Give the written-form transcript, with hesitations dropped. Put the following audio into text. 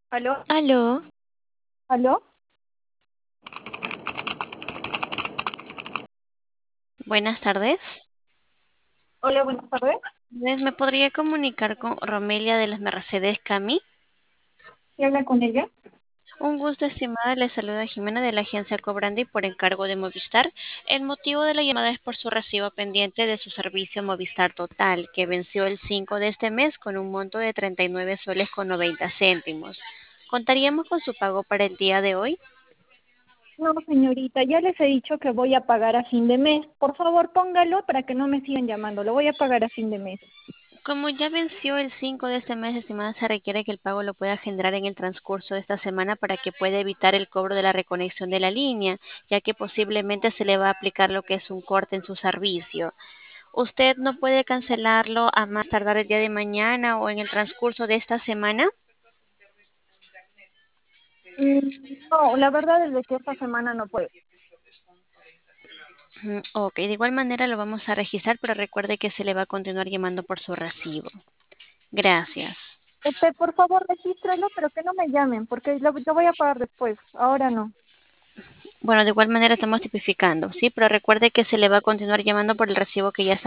¿Aló? Aló, ¿Aló? buenas tardes. Hola, buenas tardes. ¿Me podría comunicar con Romelia de las Mercedes Cami? ¿Sí habla con ella? Un gusto, estimada. Le saluda Jimena de la agencia Cobrandi por encargo de Movistar. El motivo de la llamada es por su recibo pendiente de su servicio Movistar Total, que venció el 5 de este mes con un monto de 39 soles con 90 céntimos. ¿Contaríamos con su pago para el día de hoy? No, señorita, ya les he dicho que voy a pagar a fin de mes. Por favor, póngalo para que no me sigan llamando. Lo voy a pagar a fin de mes. Como ya venció el 5 de este mes, estimada, se requiere que el pago lo pueda generar en el transcurso de esta semana para que pueda evitar el cobro de la reconexión de la línea, ya que posiblemente se le va a aplicar lo que es un corte en su servicio. ¿Usted no puede cancelarlo a más tardar el día de mañana o en el transcurso de esta semana? No, la verdad es de que esta semana no puedo. Ok, de igual manera lo vamos a registrar, pero recuerde que se le va a continuar llamando por su recibo. Gracias. Por favor, regístrelo, pero que no me llamen, porque lo voy a pagar después. Ahora no. Bueno, de igual manera estamos tipificando, ¿sí? Pero recuerde que se le va a continuar llamando por el recibo que ya está